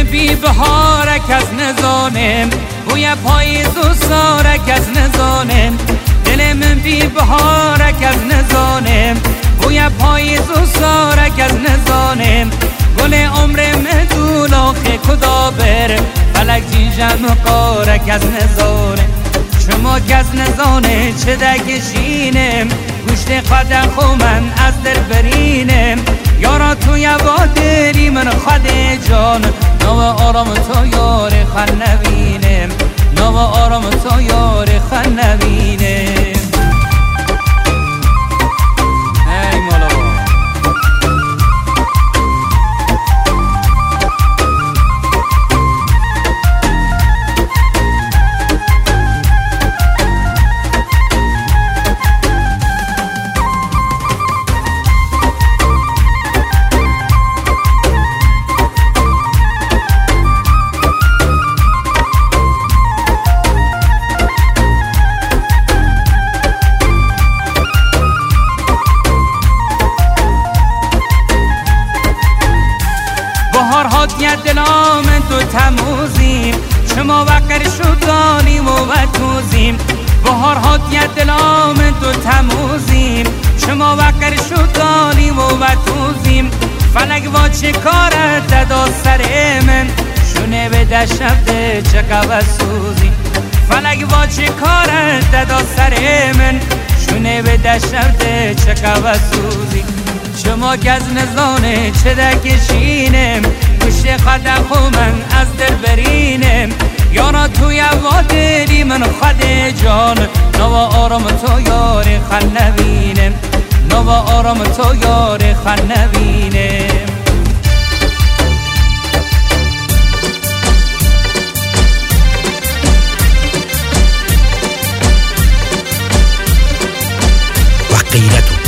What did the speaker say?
بی بهارک از نزانم بوی پاییز و سارک از نزانم دل من بی بهارک از نزانم بوی پاییز و سارک از نزانم گل عمر مدول آخه کدا بر فلک جیجم قارک از نزانم شما که از نزانه چه دگشینم گوشت قدر خو من از در برینم یارا تو یوادری من خود جان نو آرام تو یار خن نبینم نو آرام تو یار خن نبینم ای مولا بهار هاتیه دلام تو تموزیم شما وقر شدانیم و توزیم بهار هاتیه دلام تو تموزیم شما وقر شدانیم و توزیم فلک و چه کارت دادا سر من شونه به دشفته چه قوه سوزیم فلک و چه کارت دادا سر من شونه به دشفته چه قوه سوزیم شما که از نزانه چه دکشینم گوشت قدم خو من از دل برینم یارا توی وادری من خود جان نو آرام تو یار خن نبینم نو آرام تو یار خن نبینم و غیرت